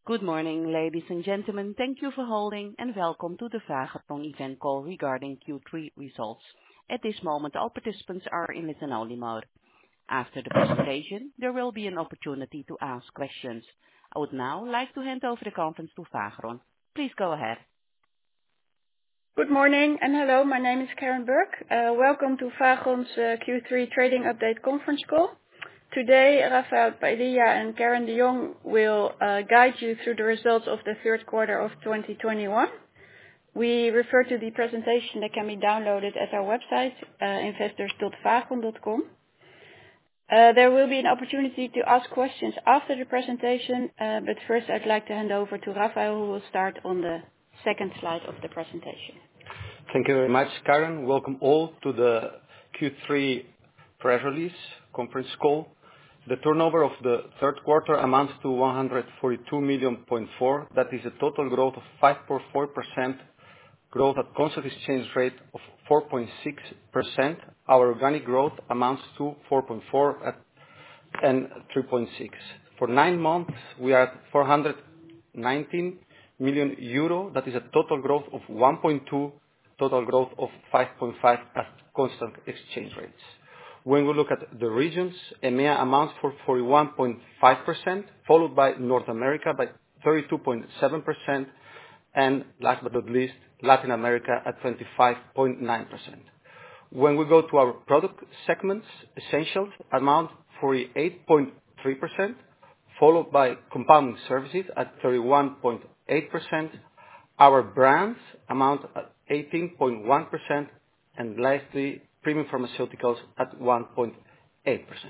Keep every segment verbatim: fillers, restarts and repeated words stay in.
Good morning, ladies and gentlemen. Thank you for holding, and welcome to the Fagron event call regarding Q three results. At this moment, all participants are in listen-only mode. After the presentation, there will be an opportunity to ask questions. I would now like to hand over the conference to Fagron. Please go ahead. Good morning and hello. My name is Karen Burke. Uh, welcome to Fagron's uh, Q three trading update conference call. Today, Rafael Padilla and Karen de Jong will uh, guide you through the results of the third quarter of twenty twenty-one. We refer to the presentation that can be downloaded at our website, uh, investors dot fagron dot com. Uh, there will be an opportunity to ask questions after the presentation, uh, but first I'd like to hand over to Rafael, who will start on the second slide of the presentation. Thank you very much, Karen. Welcome all to the Q three press release conference call. The turnover of the third quarter amounts to one hundred forty-two million point four. That is a total growth of five point four percent, growth at constant exchange rate of four point six percent. Our organic growth amounts to four point four and three point six. For nine months, we are at four hundred nineteen million euro. That is a total growth of one point two, total growth of five point five at constant exchange rates. When we look at the regions, EMEA amounts for forty-one point five percent, followed by North America by thirty-two point seven percent, and last but not least, Latin America at twenty-five point nine percent. When we go to our product segments, Essentials amount forty-eight point three percent, followed by Compounding Services at thirty-one point eight percent. Our brands amount at eighteen point one percent, and lastly, Premium Pharmaceuticals at one point eight percent.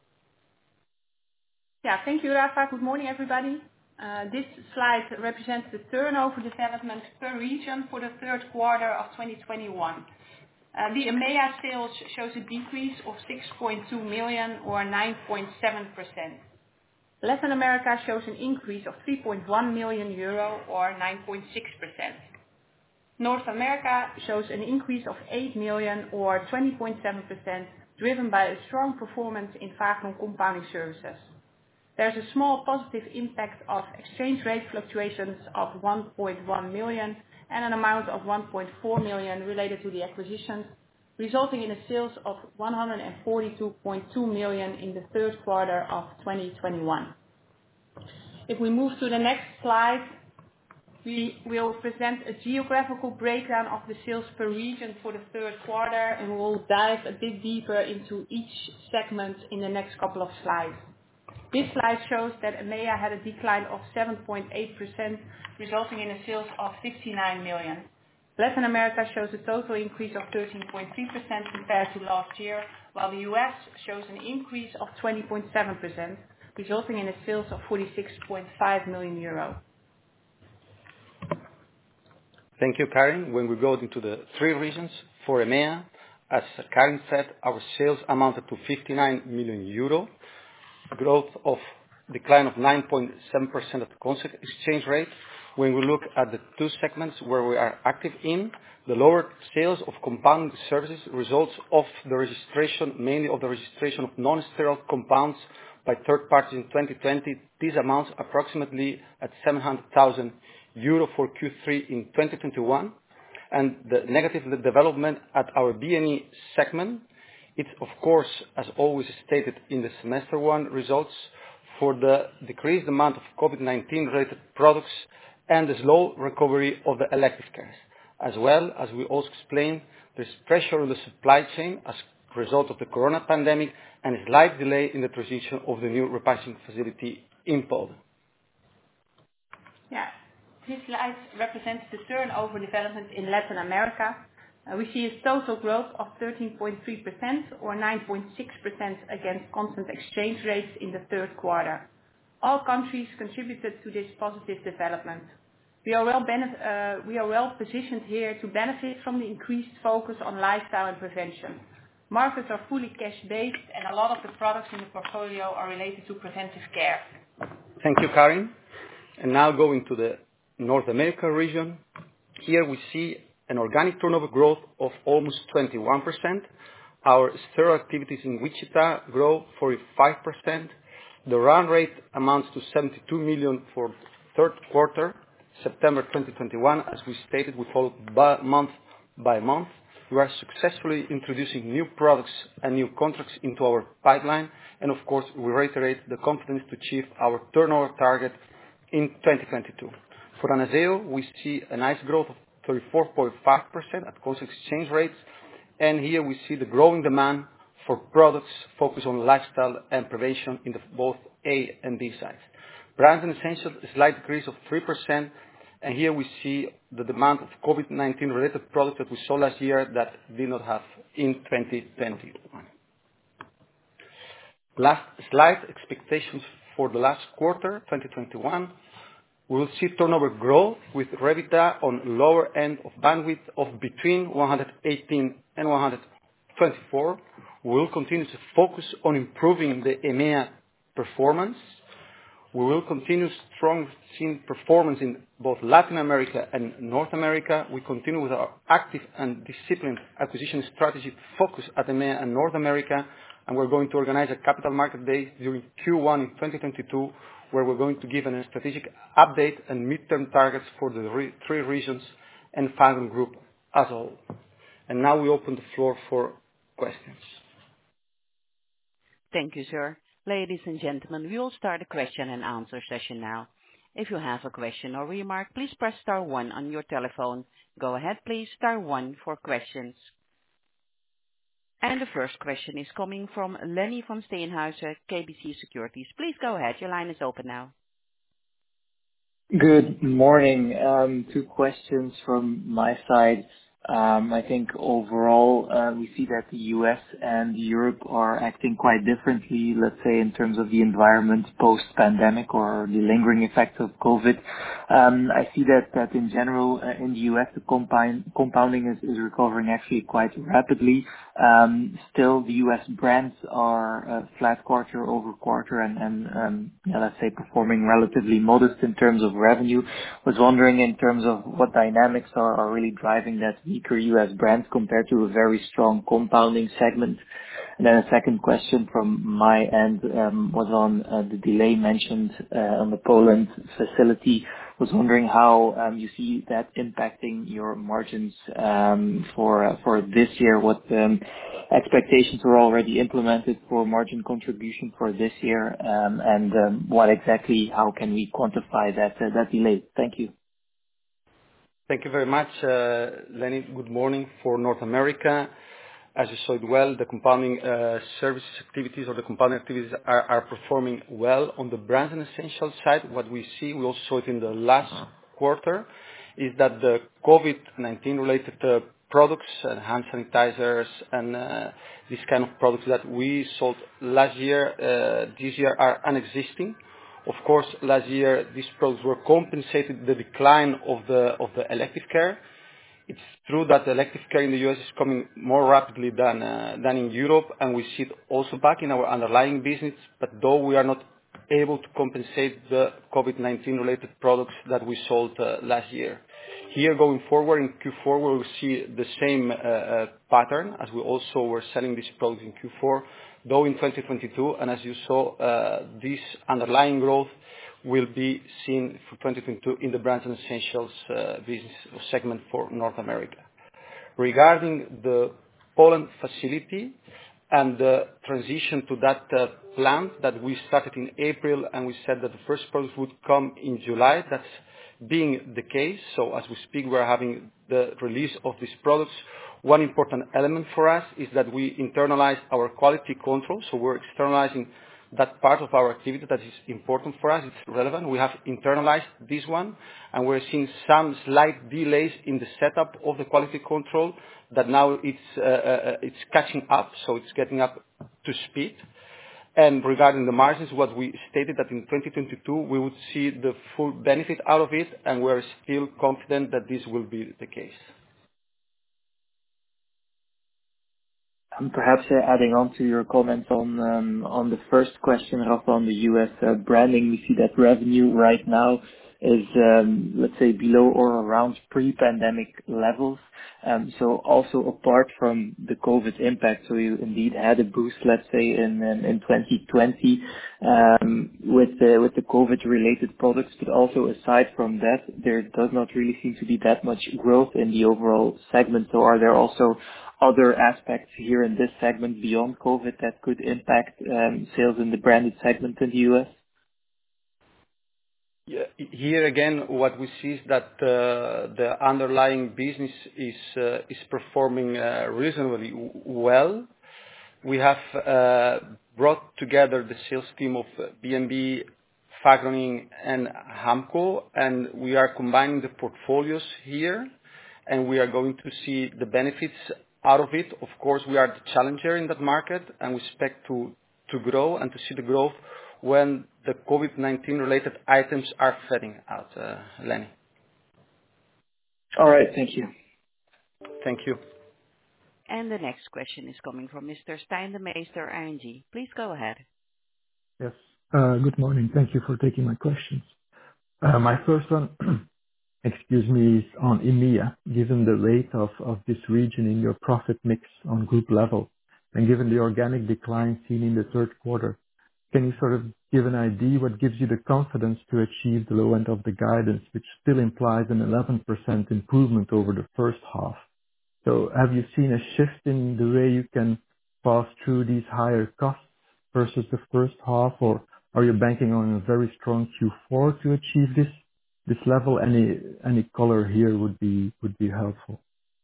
Yeah, thank you, Rafa. Good morning, everybody. Uh, this slide represents the turnover development per region for the third quarter of twenty twenty-one. Uh, the EMEA sales shows a decrease of six point two million or nine point seven percent. Latin America shows an increase of three point one million euro or nine point six percent. North America shows an increase of eight million or twenty point seven percent, driven by a strong performance in Fagron Compounding Services. There's a small positive impact of exchange rate fluctuations of one point one million and an amount of one point four million related to the acquisitions, resulting in a sales of one hundred forty-two point two million in the third quarter of twenty twenty-one. If we move to the next slide, we will present a geographical breakdown of the sales per region for the third quarter, and we'll dive a bit deeper into each segment in the next couple of slides. This slide shows that EMEA had a decline of seven point eight percent, resulting in a sales of fifty-nine million. Latin America shows a total increase of thirteen point three percent compared to last year, while the U S shows an increase of twenty point seven percent, resulting in a sales of forty-six point five million euro. Thank you, Karen. When we go into the three regions, for EMEA, as Karen said, our sales amounted to fifty-nine million euro, growth of decline of nine point seven percent at constant exchange rate. When we look at the two segments where we are active in, the lower sales of Compounding Services results of the registration, mainly of the registration of non-sterile compounds by third parties in twenty twenty. These amounts approximately at seven hundred thousand euro for Q three in twenty twenty-one, and the negative development at our B and E segment. It's of course, as always stated in the semester one results, for the decreased amount of COVID nineteen related products and the slow recovery of the elective cares. As well as we also explained, there's pressure on the supply chain as a result of the corona pandemic and a slight delay in the transition of the new repackaging facility in Poland. Yeah. This slide represents the turnover development in Latin America. Uh, we see a total growth of thirteen point three percent or nine point six percent against constant exchange rates in the third quarter. All countries contributed to this positive development. We are well, benef- uh, we are well positioned here to benefit from the increased focus on lifestyle and prevention. Markets are fully cash-based, and a lot of the products in the portfolio are related to preventive care. Thank you, Karin. And now going to the North America region. Here we see an organic turnover growth of almost twenty-one percent. Our sterile activities in Wichita grow forty-five percent. The run rate amounts to seventy-two million for third quarter, September twenty twenty-one, as we stated, we followed by month by month. We are successfully introducing new products and new contracts into our pipeline, and of course, we reiterate the confidence to achieve our turnover target in twenty twenty-two. For Anazao, we see a nice growth of thirty-four point five percent at constant exchange rates, and here we see the growing demand for products focused on lifestyle and prevention in the both A and B sides. Brands and Essentials, a slight decrease of three percent, and here we see the demand of COVID nineteen related products that we saw last year that did not have in twenty twenty-one. Last slide, expectations for the last quarter, twenty twenty-one. We will see turnover growth with REBITDA on lower end of bandwidth of between one hundred eighteen and one hundred twenty-four. We will continue to focus on improving the E M E A performance. We will continue strong seeing performance in both Latin America and North America. We continue with our active and disciplined acquisition strategy focus at E M E A and North America, and we're going to organize a capital market day during Q one in twenty twenty-two, where we're going to give a strategic update and midterm targets for the re- three regions and Fagron Group as a whole. And now we open the floor for questions. Thank you, sir. Ladies and gentlemen, we will start the question and answer session now. If you have a question or remark, please press star one on your telephone. Go ahead, please, star one for questions. And the first question is coming from Lenny van Steenhuizen, K B C Securities. Please go ahead. Your line is open now. Good morning. Um, two questions from my side. Um, I think overall, uh, we see that the U S and Europe are acting quite differently, let's say, in terms of the environment post-pandemic or the lingering effects of COVID. Um, I see that, that in general, uh, in the U S, the compound, compounding is, is recovering actually quite rapidly. Um, still, the U S brands are uh, flat quarter over quarter and, and um, yeah, let's say, performing relatively modest in terms of revenue. Was wondering in terms of what dynamics are, are really driving that weaker U S brands compared to a very strong compounding segment. And then a second question from my end um, was on uh, the delay mentioned uh, on the Poland facility. Was wondering how um, you see that impacting your margins um, for uh, for this year. What um, expectations were already implemented for margin contribution for this year, um, and um, what exactly, how can we quantify that uh, that delay? Thank you. Thank you very much, uh, Lenny. Good morning. For North America, as you saw it well, the compounding uh, services activities or the compounding activities are, are performing well. On the brands and essentials side, what we see, we also saw it in the last quarter, is that the COVID nineteen related uh, products, uh, hand sanitizers and uh, these kind of products that we sold last year, uh, this year are unexisting. Of course, last year these products were compensated the decline of the of the elective care. It's true that the elective care in the U S is coming more rapidly than uh, than in Europe, and we see it also back in our underlying business. But though we are not able to compensate the COVID nineteen related products that we sold uh, last year. Here going forward in Q four, we will see the same uh, uh, pattern as we also were selling these products in Q four. Though in twenty twenty-two, and as you saw, uh, this underlying growth will be seen for twenty twenty-two in the brands and essentials uh, business segment for North America. Regarding the Poland facility and the transition to that uh, plant that we started in April, and we said that the first products would come in July. That's being the case. So as we speak, we're having the release of these products. One important element for us is that we internalize our quality control. So we're externalizing that part of our activity that is important for us. It's relevant. We have internalized this one, and we're seeing some slight delays in the setup of the quality control that now it's, uh, uh, it's catching up. So it's getting up to speed. And regarding the margins, what we stated that in twenty twenty-two, we would see the full benefit out of it, and we're still confident that this will be the case. Um, Perhaps uh, adding on to your comments on um, on the first question, Rafa, on the U S uh, branding, we see that revenue right now is, um, let's say, below or around pre-pandemic levels. Um, so also apart from the COVID impact, so you indeed had a boost, let's say, in in, in twenty twenty um, with the with the COVID-related products, but also aside from that, there does not really seem to be that much growth in the overall segment. So are there also other aspects here in this segment beyond COVID that could impact um, sales in the branded segment in the U S? Yeah, here again, what we see is that uh, the underlying business is uh, is performing uh, reasonably w- well. We have uh, brought together the sales team of uh, B and B, Fagroning, and Hamco, and we are combining the portfolios here, and we are going to see the benefits out of it. Of course, we are the challenger in that market, and we expect to to grow and to see the growth when the COVID nineteen related items are fading out, uh, Lenny. All right. Thank you. Thank you. And the next question is coming from Mister Stijn de Meester, I N G. Please go ahead. Yes. Uh Good morning. Thank you for taking my questions. Uh My first one, excuse me, is on EMEA. Given the weight of of this region in your profit mix on group level, and given the organic decline seen in the third quarter, can you sort of give an idea what gives you the confidence to achieve the low end of the guidance, which still implies an eleven percent improvement over the first half? So have you seen a shift in the way you can pass through these higher costs versus the first half, or are you banking on a very strong Q four to achieve this this level? Any any color here would be would be helpful.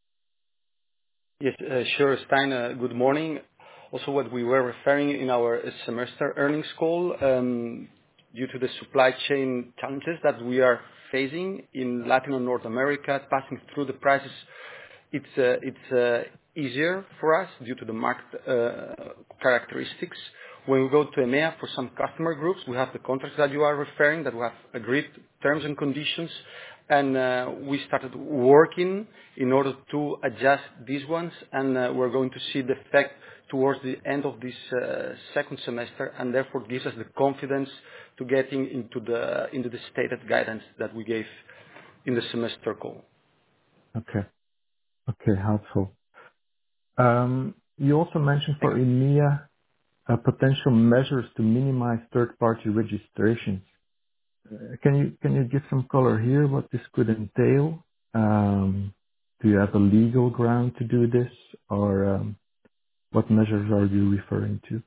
Yes, uh, sure, Stijn. uh, Good morning. Also, what we were referring in our uh, semester earnings call, um, due to the supply chain challenges that we are facing in Latin and North America, passing through the prices, it's uh, it's uh, easier for us due to the market uh, characteristics. When we go to EMEA for some customer groups, we have the contracts that you are referring, that we have agreed terms and conditions, and uh, we started working in order to adjust these ones, and uh, we're going to see the effect towards the end of this uh, second semester, and therefore gives us the confidence to getting into the into the stated guidance that we gave in the semester call. Okay. Okay, helpful. Um, You also mentioned for EMEA uh, potential measures to minimize third-party registrations. Uh, Can you can you give some color here what this could entail? Um, Do you have a legal ground to do this, or um, what measures are you referring to?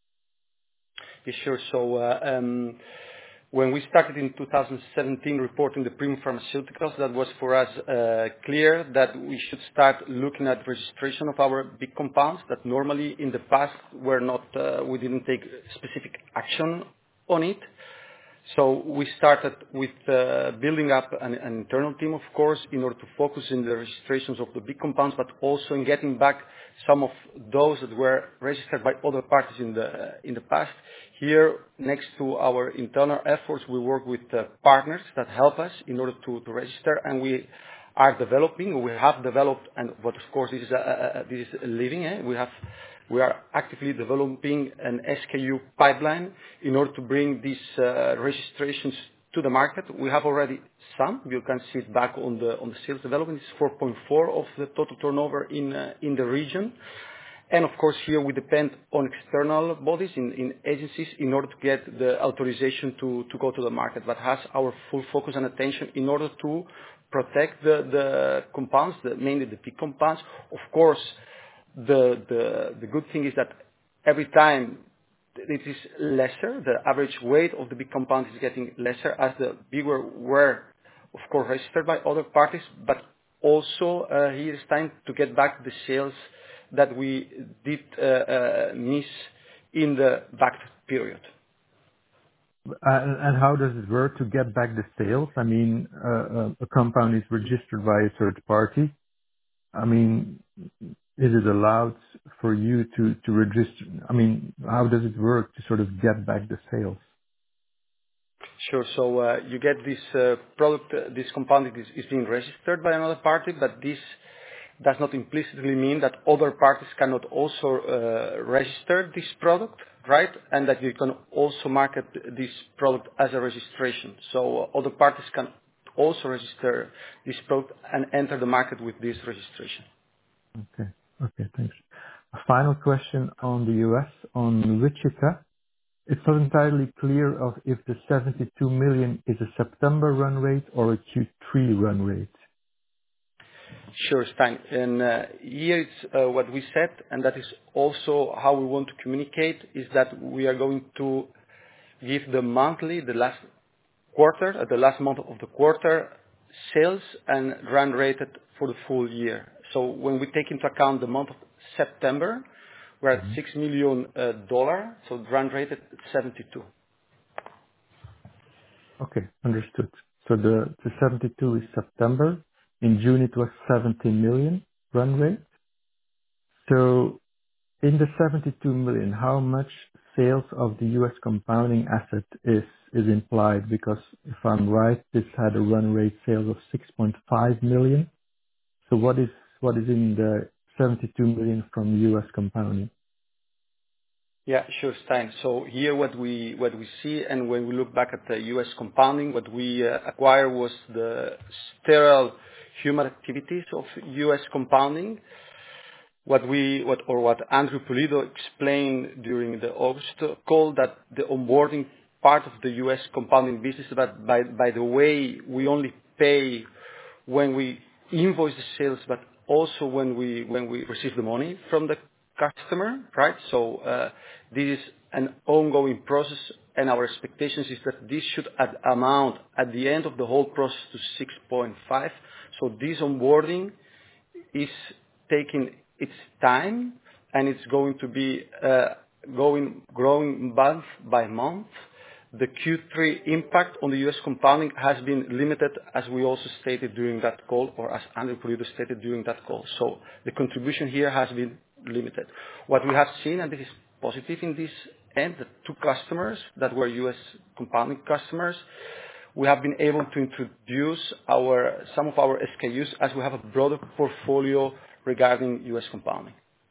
Yeah, sure. So, uh, um, when we started in two thousand seventeen reporting the premium pharmaceuticals, that was for us uh, clear that we should start looking at registration of our big compounds that normally in the past were not, uh, we didn't take specific action on it. So we started with uh, building up an, an internal team, of course, in order to focus in the registrations of the big compounds, but also in getting back some of those that were registered by other parties in the uh, in the past. Here, next to our internal efforts, we work with uh, partners that help us in order to, to register, and we are developing. We have developed, and but of course this is a, a, a, this is a living. Eh? We have. We are actively developing an S K U pipeline in order to bring these uh, registrations to the market. We have already some. You can see it back on the on the sales development. It's four point four of the total turnover in uh, in the region. And of course, here we depend on external bodies, in, in agencies, in order to get the authorization to, to go to the market, but has our full focus and attention in order to protect the, the compounds, the, mainly the big compounds. Of course, the, the, the good thing is that every time it is lesser, the average weight of the big compound is getting lesser as the bigger were, of course, registered by other parties, but also uh, here it's time to get back the sales that we did uh, uh, miss in the back period. Uh, And and how does it work to get back the sales? I mean, uh, uh, a compound is registered by a third party. I mean, is it allowed for you to to register? I mean, how does it work to sort of get back the sales? Sure. So uh, you get this uh, product, uh, this compound is, is being registered by another party, but this does not implicitly mean that other parties cannot also uh, register this product. right? And that you can also market this product as a registration. So other parties can also register this product and enter the market with this registration. Okay. Okay, thanks. A final question on the U S, on Wichita. It's not entirely clear of if the seventy-two million is a September run rate or a Q three run rate. Sure, Stijn. And uh, here it's uh, what we said, and that is also how we want to communicate, is that we are going to give the monthly, the last quarter, uh, the last month of the quarter, sales and run rated for the full year. So when we take into account the month of September, we're at Mhm. six million uh, dollar, so run rated at seventy-two. Okay, understood. So the the seventy-two is September. In June, it was seventeen million run rate. So in the seventy-two million, how much sales of the U S compounding asset is is implied? Because if I'm right, this had a run rate sales of six point five million. So what is what is in the seventy-two million from U S compounding? Yeah, sure, Stijn. So here what we what we see, and when we look back at the U S compounding, what we uh, acquire was the sterile human activities of U S compounding. What we what or what Andrew Pulido explained during the August call, that the onboarding part of the U S compounding business, that by by the way, we only pay when we invoice the sales, but also when we when we receive the money from the customer, right? So uh, this is an ongoing process, and our expectations is that this should add amount at the end of the whole process to six point five. So this onboarding is taking its time, and it's going to be uh, going growing month by month. The Q three impact on the U S compounding has been limited, as we also stated during that call, or as Andrew Pulido stated during that call. So the contribution here has been limited. What we have seen, and this is positive in this end, the two customers that were U S compounding customers, we have been able to introduce our some of our S K Us, as we have a broader portfolio regarding U S compounding.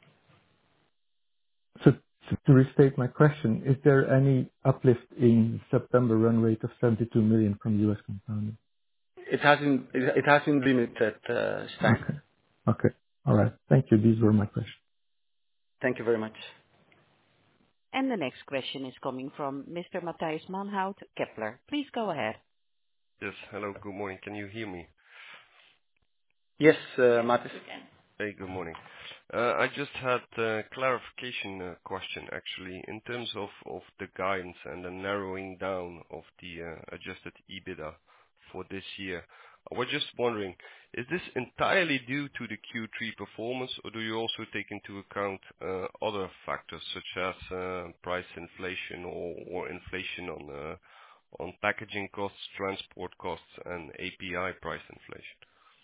So to to restate my question, is there any uplift in September run rate of seventy-two million from U S compounding? It has been it it has been limited, uh, Stijn. Okay. Okay. All right. Thank you. These were my questions. Thank you very much. And the next question is coming from Mister Matthijs Manhout, Kepler. Please go ahead. Yes. Hello, good morning. Can you hear me? Yes, uh, Mathis. Hey, good morning. Uh, I just had a clarification uh, question, actually, in terms of of the guidance and the narrowing down of the uh, adjusted EBITDA for this year. I was just wondering, is this entirely due to the Q three performance, or do you also take into account uh, other factors such as uh, price inflation or or inflation on uh, on packaging costs, transport costs, and A P I price inflation?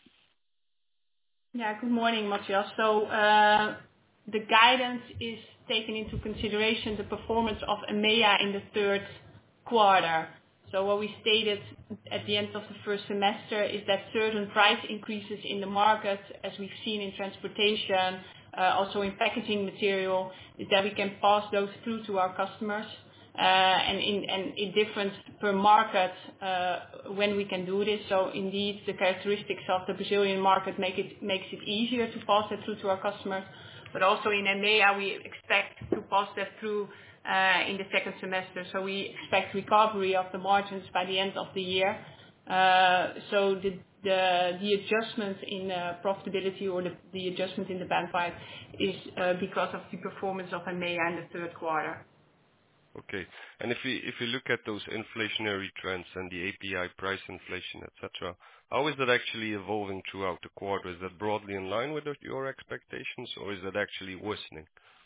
Yeah, good morning, Matthias. So, uh, the guidance is taking into consideration the performance of EMEA in the third quarter. So what we stated at the end of the first semester is that certain price increases in the market, as we've seen in transportation, uh, also in packaging material, is that we can pass those through to our customers. Uh, and in and it differs per market uh, when we can do this. So indeed, the characteristics of the Brazilian market make it makes it easier to pass that through to our customers. But also in EMEA, we expect to pass that through uh, in the second semester. So we expect recovery of the margins by the end of the year. Uh, so the the the adjustment in uh, profitability, or the the adjustment in the bandwidth, is uh, because of the performance of EMEA in the third quarter. Okay. And if we if we look at those inflationary trends and the A P I price inflation, et cetera, how is that actually evolving throughout the quarter? Is that broadly in line with your expectations, or is that actually worsening?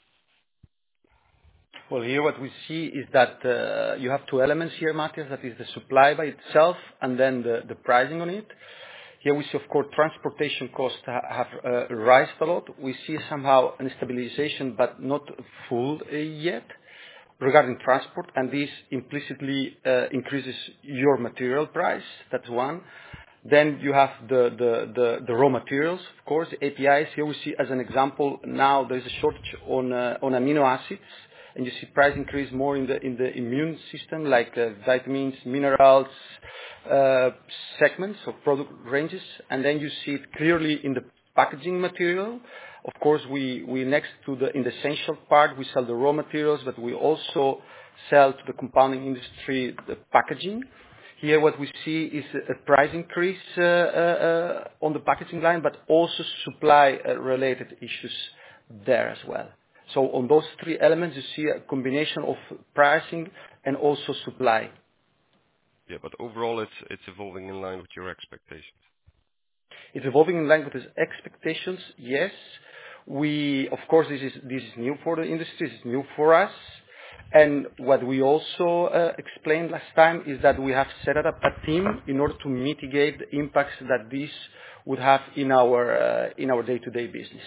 Well, here what we see is that uh, you have two elements here, Matthias. That is the supply by itself, and then the the pricing on it. Here we see, of course, transportation costs ha- have uh, risen a lot. We see somehow a stabilization, but not full uh, yet regarding transport, and this implicitly uh, increases your material price. That's one. Then you have the the the the raw materials, of course, the A P Is. Here we see, as an example, now there's a shortage on uh, on amino acids, and you see price increase more in the in the immune system, like uh, vitamins, minerals, uh, segments or product ranges, and then you see it clearly in the packaging material. Of course, we we next to the in the essential part, we sell the raw materials, but we also sell to the compounding industry the packaging. Here, what we see is a a price increase uh, uh, uh, on the packaging line, but also supply-related issues there as well. So on those three elements, you see a combination of pricing and also supply. Yeah, but overall, it's it's evolving in line with your expectations. It's evolving in line with his expectations, yes. We, of course, this is this is new for the industry, this is new for us. And what we also uh, explained last time is that we have set up a team in order to mitigate the impacts that this would have in our uh, in our day-to-day business.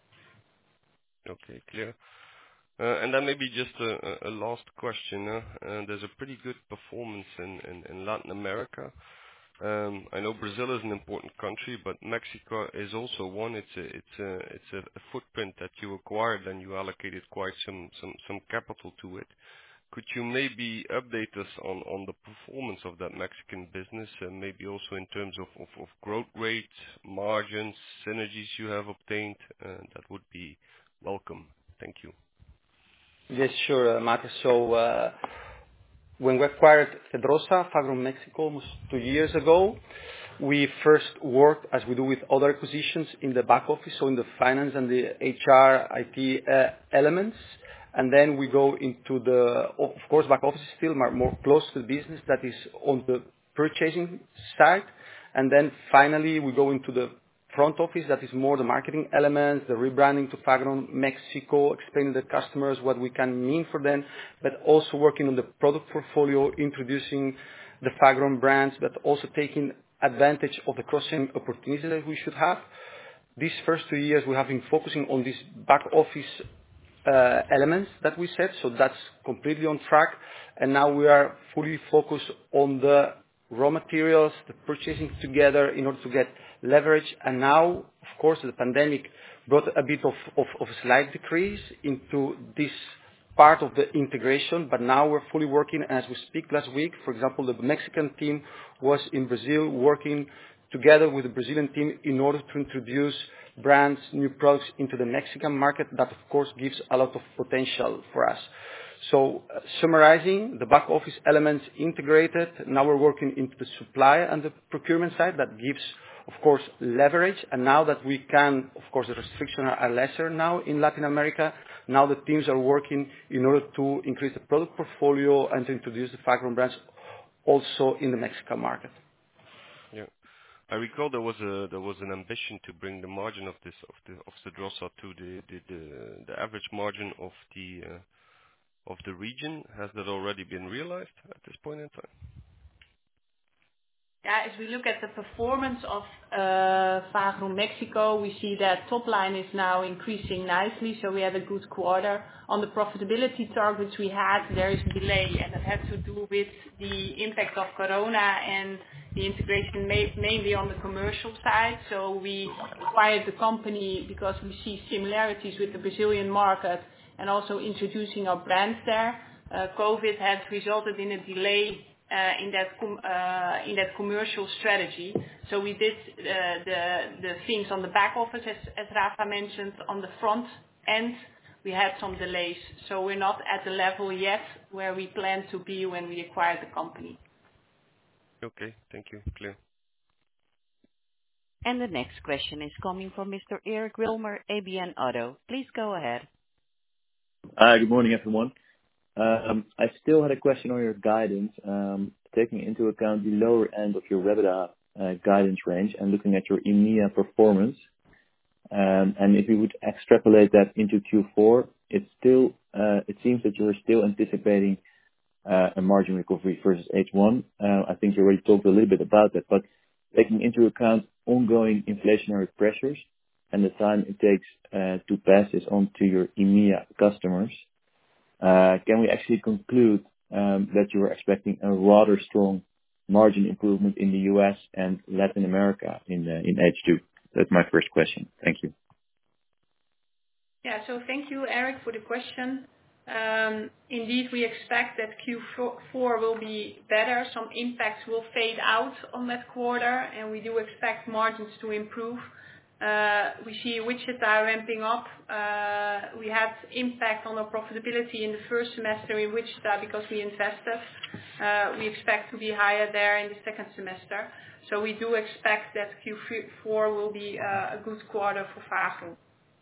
Okay, clear. Uh, And then maybe just a a- a last question. uh, uh, There's a pretty good performance in in in Latin America. Um, I know Brazil is an important country, but Mexico is also one. It's a it's a it's a a footprint that you acquired, and you allocated quite some some some capital to it. Could you maybe update us on on the performance of that Mexican business, and maybe also in terms of of of growth rates, margins, synergies you have obtained? Uh, That would be welcome. Thank you. Yes, sure, uh, Marcus. So uh, when we acquired Fedrosa, Fagron Mexico, almost two years ago, we first worked, as we do with other acquisitions, in the back office, so in the finance and the H R, I T uh, elements. And then we go into the, of course, back office is still more, more close to the business that is on the purchasing side. And then finally, we go into the front office, that is more the marketing elements, the rebranding to Fagron Mexico, explaining to the customers what we can mean for them, but also working on the product portfolio, introducing the Fagron brands, but also taking advantage of the cross-selling opportunities that we should have. These first two years, we have been focusing on this back office uh, elements that we said, so that's completely on track. And now we are fully focused on the raw materials, the purchasing together in order to get leverage. And now, of course, the pandemic brought a bit of, of, of a slight decrease into this part of the integration, but now we're fully working. As we speak last week, for example, the Mexican team was in Brazil working together with the Brazilian team in order to introduce brands, new products into the Mexican market. That, of course, gives a lot of potential for us. So uh, summarizing, the back office elements integrated. Now we're working into the supply and the procurement side. That gives, of course, leverage. And now that we can, of course, the restrictions are lesser now in Latin America. Now the teams are working in order to increase the product portfolio and to introduce the Fagron brands also in the Mexican market. Yeah. I recall there was a there was an ambition to bring the margin of this of the of Fedrosa to the the the, the average margin of the uh, of the region. Has that already been realized at this point in time? Yeah, as we look at the performance of uh, Fagron Mexico, we see that top line is now increasing nicely, so we had a good quarter. On the profitability targets we had, there is a delay, and that had to do with the impact of Corona and the integration ma- mainly on the commercial side. So we acquired the company because we see similarities with the Brazilian market and also introducing our brands there. Uh, COVID has resulted in a delay Uh, in that com- uh, in that commercial strategy. So we did uh, the the things on the back office, as, as Rafa mentioned. On the front end, we had some delays. So we're not at the level yet where we planned to be when we acquired the company. Okay, thank you. Clear. And the next question is coming from Mister Eric Wilmer, A B N AUTO. Please go ahead. Hi, good morning, everyone. Um, I still had a question on your guidance, um, taking into account the lower end of your EBITDA uh, guidance range and looking at your E M E A performance. Um, and if we would extrapolate that into Q four, it's still uh, it seems that you're still anticipating uh, a margin recovery versus H one. Uh, I think you already talked a little bit about that, but taking into account ongoing inflationary pressures and the time it takes uh, to pass this on to your E M E A customers, Uh, can we actually conclude um, that you are expecting a rather strong margin improvement in the U S and Latin America in uh, in H two? That's my first question. Thank you. Yeah, so thank you, Eric, for the question. Um, indeed, we expect that Q four will be better. Some impacts will fade out on that quarter, and we do expect margins to improve. Uh, we see Wichita ramping up. Uh, we had impact on our profitability in the first semester in Wichita because we invested. Uh, we expect to be higher there in the second semester. So we do expect that Q four will be uh, a good quarter for Fagron.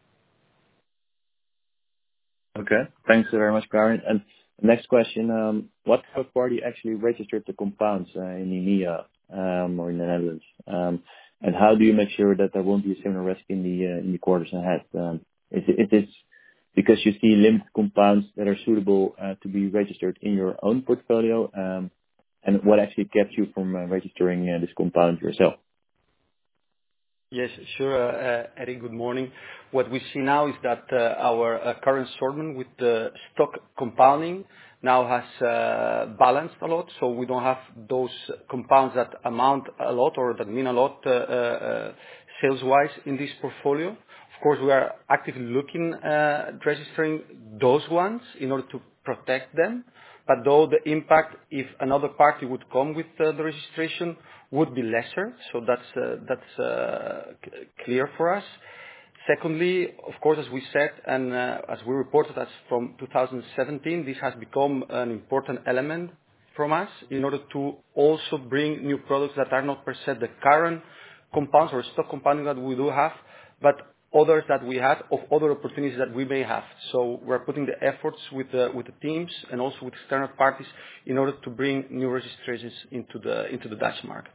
Okay. Thanks very much, Karin. And next question, um, what third party actually registered the compounds uh, in EMEA um, or in the Netherlands? Um, and how do you make sure that there won't be a similar risk in the uh, in the quarters ahead? Um, is, it, is it because you see limited compounds that are suitable uh, to be registered in your own portfolio? Um, and what actually kept you from uh, registering uh, this compound yourself? Yes, sure, uh, Eric, good morning. What we see now is that uh, our uh, current assortment with the stock compounding now has uh, balanced a lot, so we don't have those compounds that amount a lot or that mean a lot uh, uh, sales-wise in this portfolio. Of course, we are actively looking uh, at registering those ones in order to protect them. But though the impact, if another party would come with uh, the registration, would be lesser. So that's uh, that's uh, c- clear for us. Secondly, of course, as we said, and uh, as we reported as from two thousand seventeen, this has become an important element from us in order to also bring new products that are not per se the current compounds or stock compounding that we do have, but others that we had of other opportunities that we may have. So we're putting the efforts with the with the teams and also with external parties in order to bring new registrations into the into the Dutch market.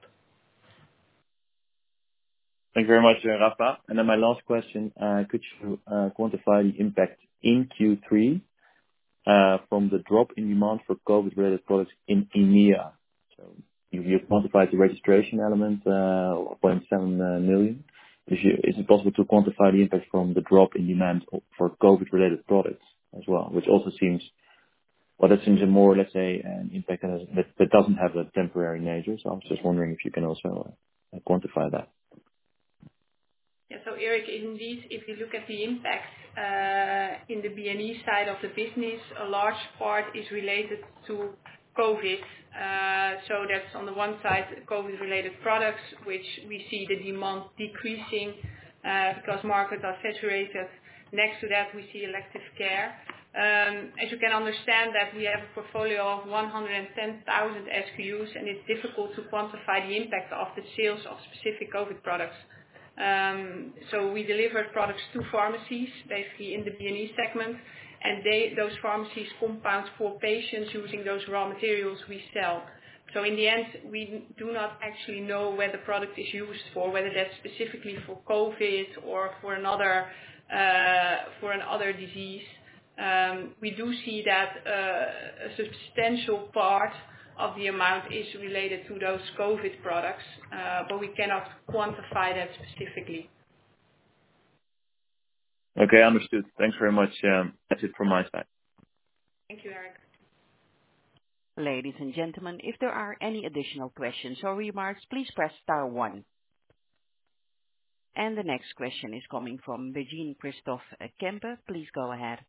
Thank you very much, uh, Rafa. And then my last question, uh, could you uh, quantify the impact in Q three uh, from the drop in demand for COVID-related products in EMEA? So you you quantified the registration element, uh, zero point seven uh, million. Is you- is it possible to quantify the impact from the drop in demand for COVID-related products as well, which also seems, well, that seems a more, let's say, an impact that has- that that doesn't have a temporary nature. So I was just wondering if you can also uh, quantify that. Yeah, so Eric, indeed, if you look at the impact uh, in the B and E side of the business, a large part is related to COVID. Uh, so that's on the one side COVID-related products, which we see the demand decreasing uh, because markets are saturated. Next to that, we see elective care. Um, as you can understand that we have a portfolio of one hundred ten thousand S K Us, and it's difficult to quantify the impact of the sales of specific COVID products. Um, so we delivered products to pharmacies, basically in the B and E segment, and they, those pharmacies compound for patients using those raw materials we sell. So in the end, we do not actually know where the product is used for, whether that's specifically for COVID or for another uh, for another disease. Um, we do see that uh, a substantial part of the amount is related to those COVID products, uh, but we cannot quantify that specifically. Okay, understood. Thanks very much. Um, That's it from my side. Thank you, Eric. Ladies and gentlemen, if there are any additional questions or remarks, please press star one. And the next question is coming from Begin Christophe Kempe. Please go ahead.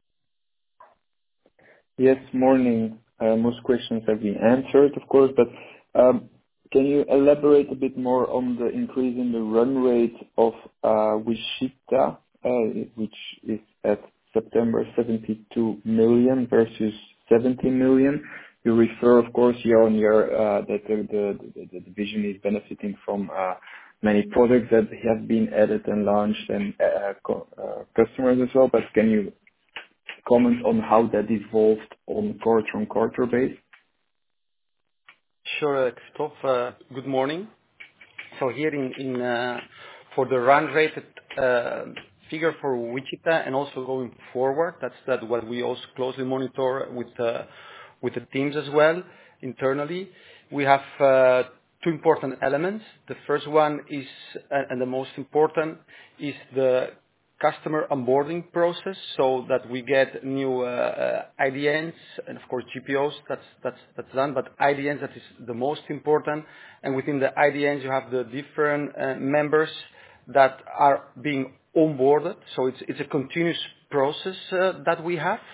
Yes, morning. Uh, Most questions have been answered, of course, but um, can you elaborate a bit more on the increase in the run rate of uh, Wichita, uh, which is at September seventy-two million versus seventy million? You refer, of course, year-on-year, uh, that the the the the division is benefiting from uh, many products that have been added and launched and uh, co- uh, customers as well. But can you comment on how that evolved on quarter-on-quarter base? Sure, Christophe. Uh, Good morning. So here in in uh for the run rate uh, figure for Wichita and also going forward, that's that what we also closely monitor with uh, with the teams as well internally. We have uh, two important elements. The first one is, uh, and the most important, is the customer onboarding process, so that we get new uh, uh, I D Ns and of course G P Os. That's that's that's done, but I D Ns, that is the most important. And within the I D Ns, you have the different uh, members that are being onboarded. So it's it's a continuous process uh, that we have.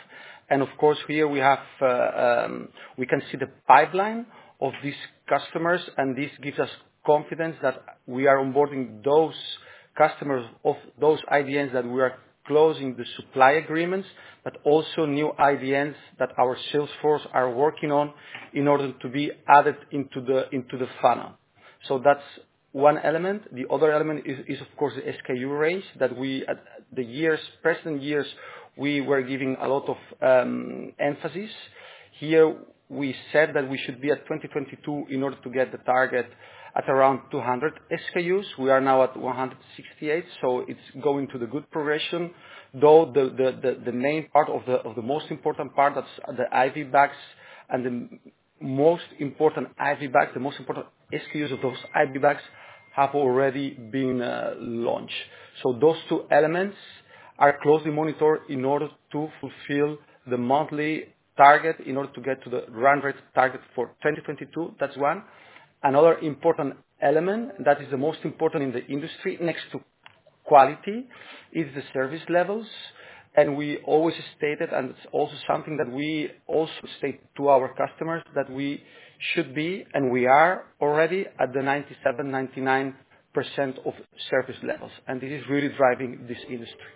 And of course, here we have, uh, um, we can see the pipeline of these customers, and this gives us confidence that we are onboarding those customers of those I D Ns that we are closing the supply agreements, but also new I D Ns that our sales force are working on in order to be added into the into the funnel. So that's one element. The other element is, is of course the S K U range that we at the years, present years, we were giving a lot of um, emphasis. Here we said that we should be at twenty twenty-two in order to get the target at around two hundred S K Us. We are now at one hundred sixty-eight, so it's going to the good progression. Though the, the, the, the main part of the, of the most important part, that's the I V bags, and the most important I V bags, the most important S K Us of those I V bags have already been uh, launched. So those two elements are closely monitored in order to fulfill the monthly target, in order to get to the run rate target for twenty twenty-two. That's one. Another important element that is the most important in the industry, next to quality, is the service levels. And we always stated, and it's also something that we also state to our customers, that we should be, and we are already at the ninety-seven, ninety-nine percent of service levels. And this is really driving this industry.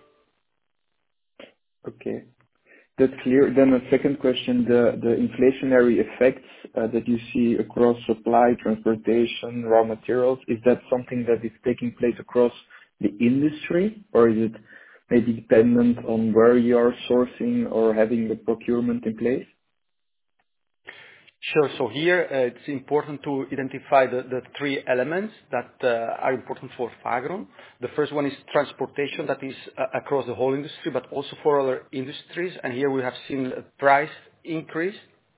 Okay. That's clear. Then a second question, the the inflationary effects uh, that you see across supply, transportation, raw materials, is that something that is taking place across the industry, or is it maybe dependent on where you are sourcing or having the procurement in place? Sure. So here, uh, it's important to identify the, the three elements that uh, are important for Fagron. The first one is transportation, that is uh, across the whole industry, but also for other industries. And here we have seen a price increase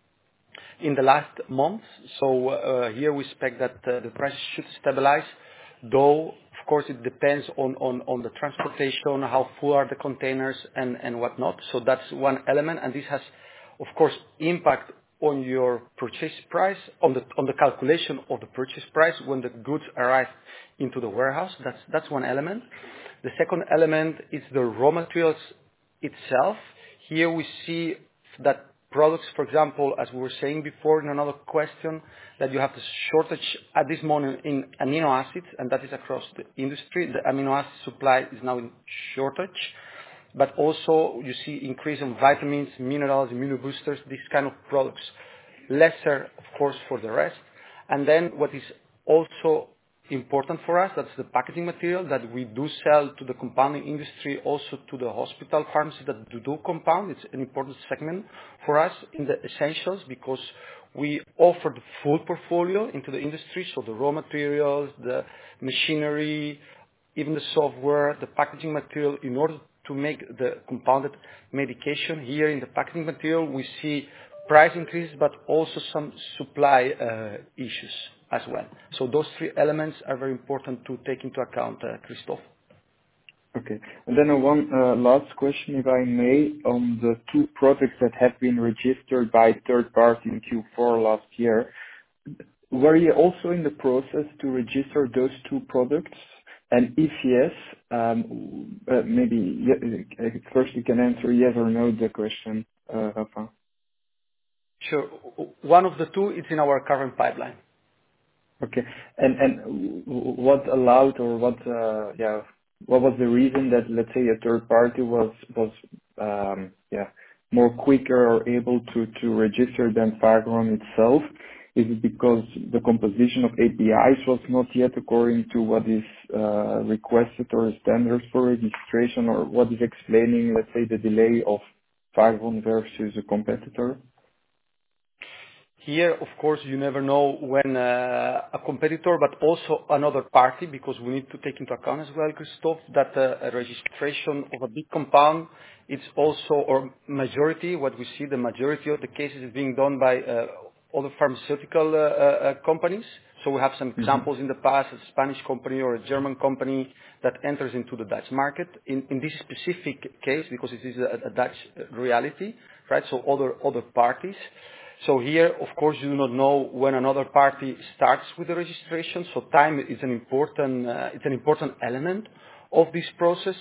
in the last month. So uh, here we expect that uh, the price should stabilize, though, of course, it depends on, on, on the transportation, how full are the containers, and, and whatnot. So that's one element, and this has, of course, impact on your purchase price, on the on the calculation of the purchase price when the goods arrive into the warehouse. That's that's one element. The second element is the raw materials itself. Here we see that products, for example, as we were saying before in another question, that you have the shortage at this moment in amino acids, and that is across the industry. The amino acid supply is now in shortage. But also you see increase in vitamins, minerals, immunoboosters, these kind of products. Lesser, of course, for the rest. And then what is also important for us, that's the packaging material that we do sell to the compounding industry, also to the hospital pharmacies that do, do compound. It's an important segment for us in the essentials because we offer the full portfolio into the industry, so the raw materials, the machinery, even the software, the packaging material, in order to make the compounded medication. Here in the packaging material, we see price increases, but also some supply uh, issues as well. So those three elements are very important to take into account, uh, Christophe. Okay. And then uh, one uh, last question, if I may, on the two products that have been registered by third party in Q four last year. Were you also in the process to register those two products? And if yes, um, uh, maybe uh, first you can answer yes or no the question, uh, Rafa. Sure. One of the two is in our current pipeline. Okay. And and what allowed or what uh, yeah what was the reason that, let's say, a third party was was um, yeah more quicker or able to to register than Fagron itself? Is it because the composition of A P Is was not yet according to what is uh, requested or standards for registration, or what is explaining, let's say, the delay of Fagron versus a competitor? Here, of course, you never know when uh, a competitor, but also another party, because we need to take into account as well, Christophe, that uh, a registration of a big compound, it's also, or majority, what we see, the majority of the cases is being done by uh, other pharmaceutical uh, uh, companies. So we have some mm-hmm. examples in the past, a Spanish company or a German company that enters into the Dutch market. In, in this specific case, because it is a, a Dutch reality, right? So other other parties. So here, of course, you do not know when another party starts with the registration. So time is an important uh, it's an important element of this process.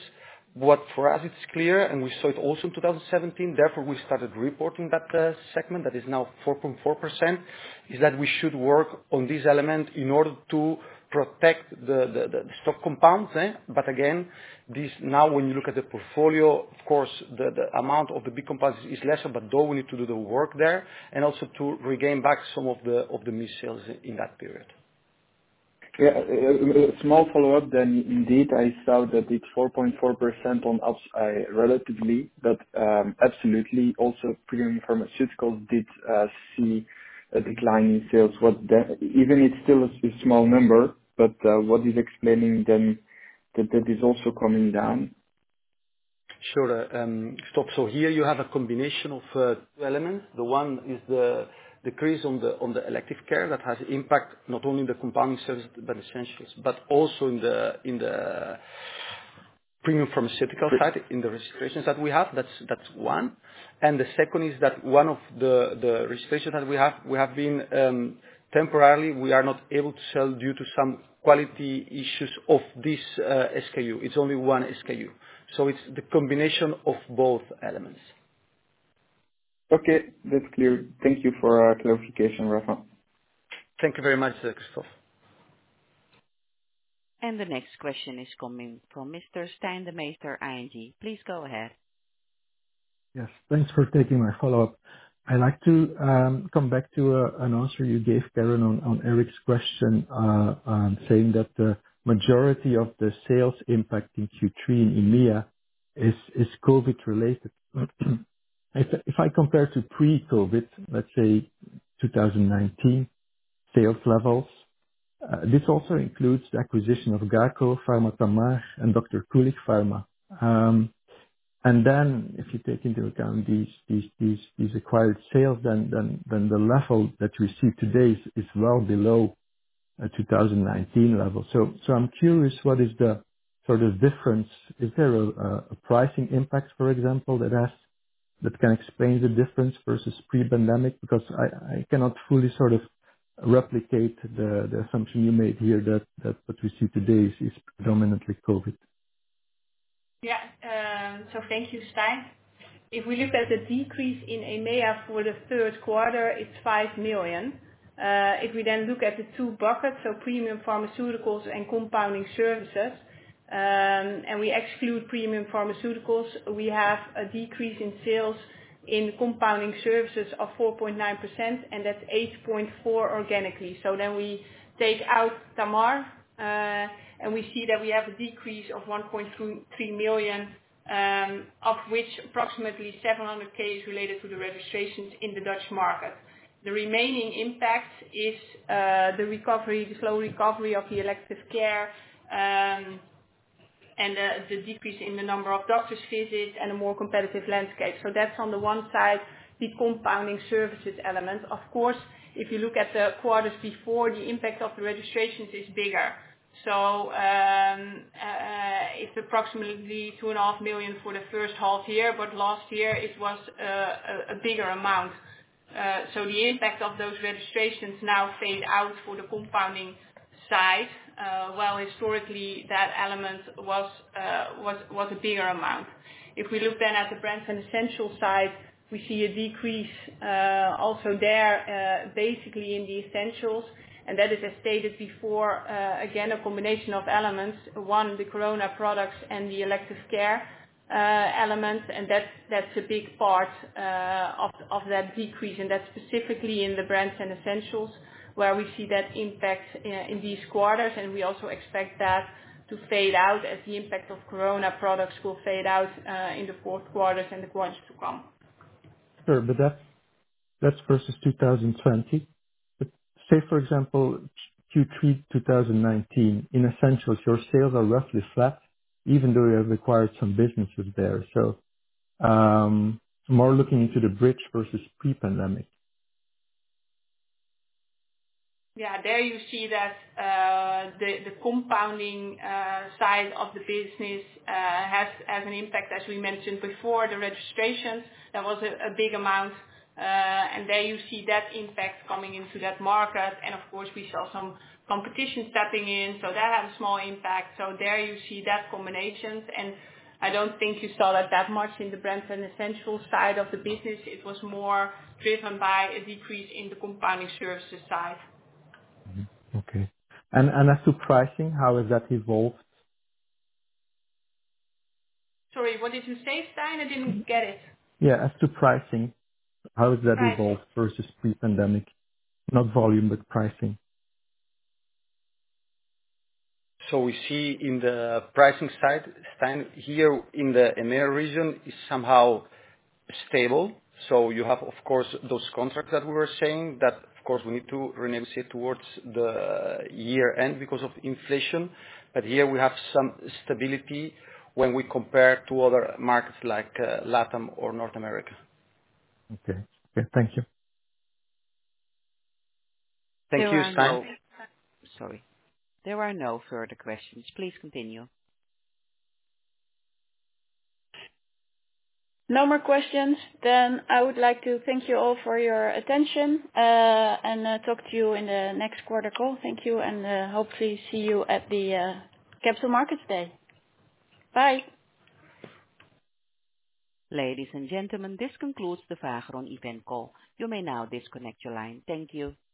What for us it's clear, and we saw it also in two thousand seventeen, therefore we started reporting that uh, segment that is now four point four percent, is that we should work on this element in order to protect the, the, the stock compounds. Eh? But again, this now when you look at the portfolio, of course, the, the amount of the big compounds is lesser, but though we need to do the work there and also to regain back some of the of the missed sales in that period. Yeah, a a small follow-up then. Indeed, I saw that it's four point four percent on ups, uh, relatively, but um, absolutely also premium pharmaceuticals did uh, see a decline in sales. What that, even it's still a a small number, but uh, what is explaining then that that is also coming down? Sure. uh, um, Stop. So here you have a combination of uh, two elements. The one is the decrease on the on the elective care that has impact not only in the compounding service but essentials, but also in the in the premium pharmaceutical side, in the registrations that we have. That's that's one. And the second is that one of the the registrations that we have, we have been um, temporarily, we are not able to sell due to some quality issues of this uh, S K U. It's only one S K U. So it's the combination of both elements. Okay, that's clear. Thank you for uh, clarification, Rafa. Thank you very much, uh, Christophe. And the next question is coming from Mister Stijn de Meester, I N G. Please go ahead. Yes, thanks for taking my follow-up. I'd like to um, come back to uh, an answer you gave, Karen, on on Eric's question, uh, um, saying that the majority of the sales impact in Q three in EMEA is is COVID related. If if I compare to pre-COVID, let's say two thousand nineteen sales levels, uh, this also includes the acquisition of Gaco, Pharma-Tamar, and Doctor Kulik Pharma. Um, And then if you take into account these these these these acquired sales, then then then the level that we see today is is well below a two thousand nineteen level. So so I'm curious, what is the sort of difference? Is there a a- a pricing impact, for example, that has that can explain the difference versus pre-pandemic? Because I I cannot fully sort of replicate the the assumption you made here that that what we see today is is predominantly COVID. Yeah. um, So thank you, Stijn. If we look at the decrease in EMEA for the third quarter, it's five million. Uh, If we then look at the two buckets, so premium pharmaceuticals and compounding services, um, and we exclude premium pharmaceuticals, we have a decrease in sales in compounding services of four point nine percent, and that's eight point four organically. So then we take out Tamar, uh, and we see that we have a decrease of one point three million, um, of which approximately seven hundred K is related to the registrations in the Dutch market. The remaining impact is uh, the recovery, the slow recovery of the elective care, um, and the, the decrease in the number of doctors' visits and a more competitive landscape. So that's on the one side, the compounding services element. Of course, if you look at the quarters before, the impact of the registrations is bigger. So um, uh, it's approximately two and a half million for the first half year, but last year it was uh, a, a bigger amount. Uh, so the impact of those registrations now fade out for the compounding side, uh, while historically that element was uh, was was a bigger amount. If we look then at the brands and essentials side, we see a decrease uh, also there, uh, basically in the essentials, and that is, as stated before, uh, again a combination of elements. One, the Corona products and the elective care uh, element, and that's that's a big part uh, of of that decrease, and that's specifically in the brands and essentials, where we see that impact in, in these quarters, and we also expect that to fade out as the impact of Corona products will fade out uh, in the fourth quarters and the quarters to come. Sure, but that's that's versus two thousand twenty. But say, for example, Q three two thousand nineteen, in essentials, your sales are roughly flat, even though you have acquired some businesses there. So, um, more looking into the bridge versus pre-pandemic. Yeah, there you see that uh, the the compounding uh, side of the business uh, has has an impact, as we mentioned before, the registrations. That was a a big amount. Uh, and There you see that impact coming into that market. And Of course, we saw some competition stepping in, so that had a small impact. So There you see that combinations. And I don't think you saw that that much in the Brands and Essentials side of the business. It was more driven by a decrease in the compounding services side. Okay. And and as to pricing, how has that evolved? Sorry, what did you say, Stijn? I didn't get it. Yeah, as to pricing, how has that Pricing. evolved versus pre-pandemic? Not volume, but pricing. So we see in the pricing side, Stijn, here in the E M E A region is somehow stable. So you have, of course, those contracts that we were saying that, of course, we need to renegotiate towards the year end because of inflation. But here we have some stability when we compare to other markets like uh, LATAM or North America. Okay. Okay, thank you. Thank There you, are Stijn. no, sorry. There are no further questions. Please continue. No more questions. Then I would like to thank you all for your attention, uh, and uh, talk to you in the next quarter call. Thank you, and uh, hopefully see you at the uh, Capital Markets Day. Bye. Ladies and gentlemen, this concludes the Fagron event call. You may now disconnect your line. Thank you.